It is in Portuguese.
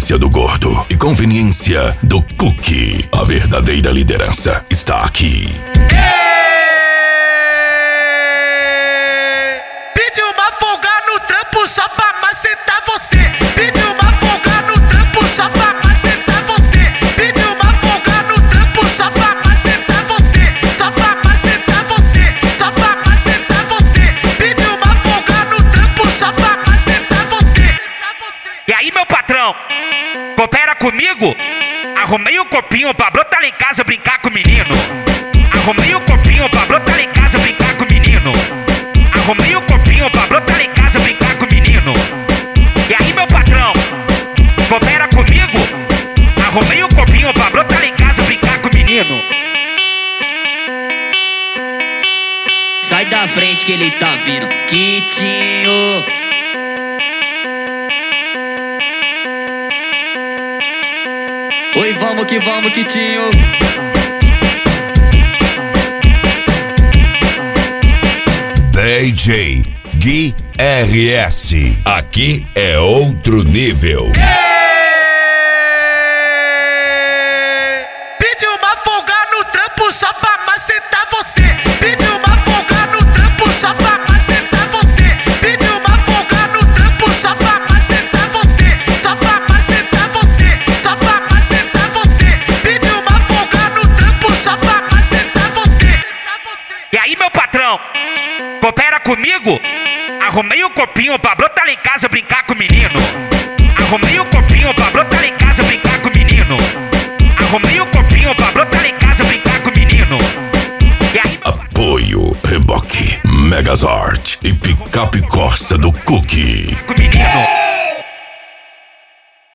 Elegância do gordo e conveniência do cookie. A verdadeira liderança está aqui. Pediu uma folga no trampo só pra macetar você. Pediu uma folga no trampo só pra macetar você. Pediu uma folga no trampo só pra macetar você. Só pra macetar você. Só pra macetar você. Pediu uma folga no trampo só pra macetar você. E aí, meu patrão, coopera comigo? Arrumei o copinho pra brotar lá em casa brincar com o menino. Arrumei o copinho pra brotar lá em casa brincar com o menino. Arrumei o copinho pra brotar lá em casa brincar com o menino. E aí, meu patrão, coopera comigo? Arrumei o copinho pra brotar lá em casa brincar com o menino. Sai da frente que ele tá vindo, Quitinho. Oi, vamos, Quitinho. DJ Gui RS. Aqui é outro nível. Pediu uma folga no trampo só pra macetar você. Pediu uma folga no trampo só pra macetar você. Pediu uma folga no trampo só pra macetar você. Só pra macetar você. Só pra macetar você. Pediu uma folga no trampo só pra macetar você. E aí, meu patrão, coopera comigo? Arrumei o copinho pra brotar lá em casa brincar com o menino. Arrumei o copinho pra brotar lá em casa brincar com o menino. Arrumei o copinho pra brotar lá em casa brincar com o menino. E aí, Apoio Reboque, Megazord e Picape Corsa do Cookie. com o menino.